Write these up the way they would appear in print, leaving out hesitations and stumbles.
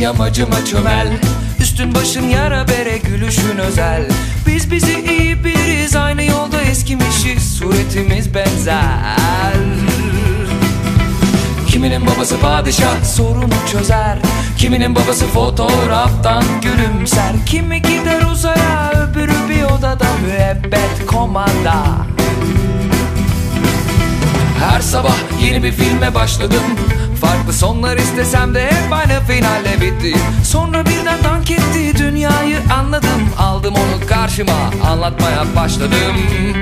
yamacıma çömel. Üstün başın yara bere, gülüşün özel. Biz bizi iyi biriz, aynı yolda eskimişiz, suretimiz benzer. Kiminin babası padişah, sorunu çözer. Kiminin babası fotoğraftan gülümser. Kimi gider uzaya, öbürü bir odada müebbet komanda. Her sabah yeni bir filme başladım. Farklı sonlar istesem de hep aynı finalle bitti. Sonra birden dank etti, dünyayı anladım. Aldım onu karşıma, anlatmaya başladım.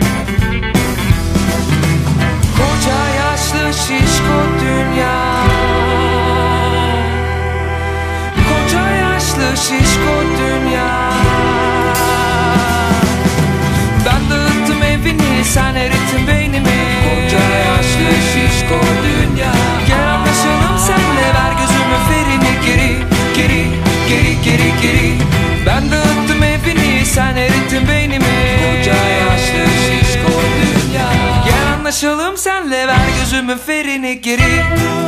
Koca yaşlı şişko dünya, koca yaşlı şişko dünya. Ben dağıttım evini, sen erittin beynimi. Koca yaşlı şişko dünya. Gel anlaşalım senle, ver gözümü ferini geri. Geri, geri, geri, geri. Ben dağıttım evini, sen erittin beynimi. Koca yaşlı şişko dünya. Gel anlaşalım senle, ver gözümü ferini geri.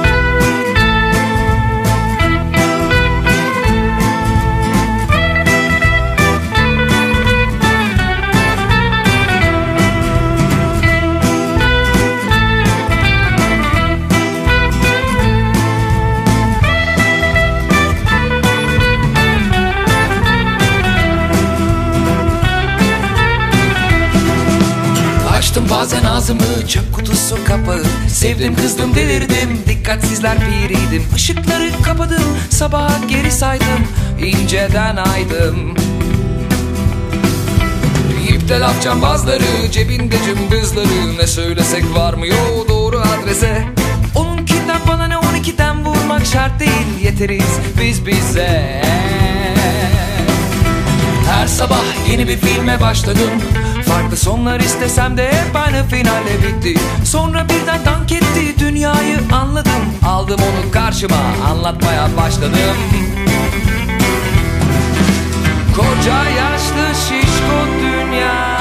Açtım bazen ağzımı, çöp kutusu kapağı. Sevdim kızdım delirdim, dikkatsizler piriydim. Işıkları kapadım, sabaha geri saydım, inceden aydım. İpte laf cambazları, cebinde cımbızları. Ne söylesek varmıyor doğru adrese. Onunkinden bana ne, 12'den vurmak şart değil, yeteriz biz bize. Her sabah yeni bir filme başladım. Farklı sonlar istesem de hep aynı finalle bitti. Sonra birden dank etti, dünyayı anladım. Aldım onu karşıma, anlatmaya başladım. Koca yaşlı şişko dünya.